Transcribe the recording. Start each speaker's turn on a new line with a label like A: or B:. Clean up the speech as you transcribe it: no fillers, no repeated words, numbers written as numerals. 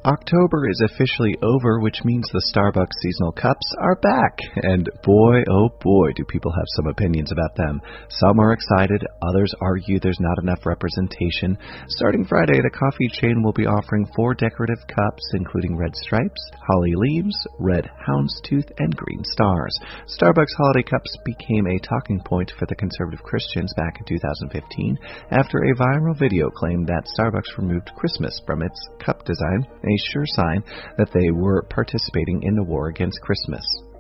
A: October is officially over, which means the Starbucks seasonal cups are back. And boy, oh boy, do people have some opinions about them. Some are excited, others argue there's not enough representation. Starting Friday, the coffee chain will be offering 4 decorative cups, including red stripes, holly leaves, red houndstooth, and green stars. Starbucks holiday cups became a talking point for the conservative Christians back in 2015 after a viral video claimed that Starbucks removed Christmas from its cup design, a sure sign that they were participating in the war against Christmas.